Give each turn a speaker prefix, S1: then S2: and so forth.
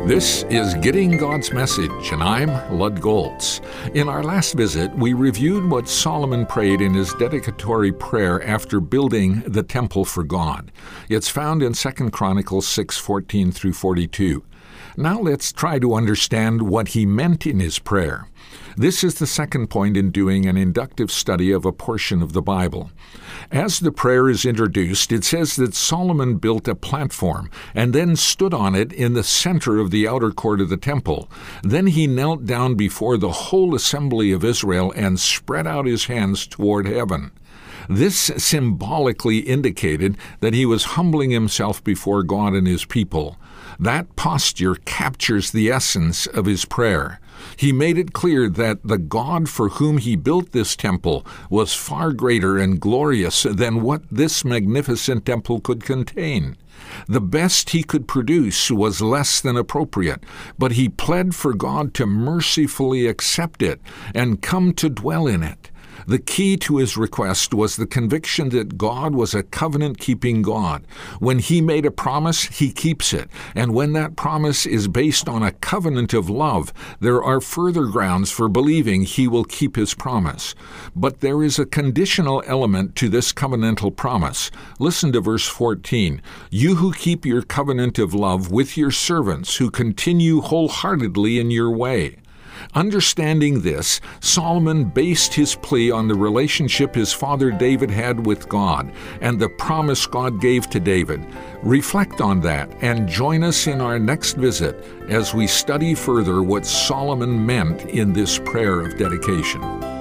S1: This is Getting God's Message, and I'm Lud Goltz. In our last visit, we reviewed what Solomon prayed in his dedicatory prayer after building the temple for God. It's found in 2 Chronicles 6:14 through 42. Now let's try to understand what he meant in his prayer. This is the second point in doing an inductive study of a portion of the Bible. As the prayer is introduced, it says that Solomon built a platform and then stood on it in the center of the outer court of the temple. Then he knelt down before the whole assembly of Israel and spread out his hands toward heaven. This symbolically indicated that he was humbling himself before God and his people. That posture captures the essence of his prayer. He made it clear that the God for whom he built this temple was far greater and glorious than what this magnificent temple could contain. The best he could produce was less than appropriate, but he pled for God to mercifully accept it and come to dwell in it. The key to his request was the conviction that God was a covenant-keeping God. When he made a promise, he keeps it. And when that promise is based on a covenant of love, there are further grounds for believing he will keep his promise. But there is a conditional element to this covenantal promise. Listen to verse 14. "You who keep your covenant of love with your servants, who continue wholeheartedly in your way." Understanding this, Solomon based his plea on the relationship his father David had with God and the promise God gave to David. Reflect on that and join us in our next visit as we study further what Solomon meant in this prayer of dedication.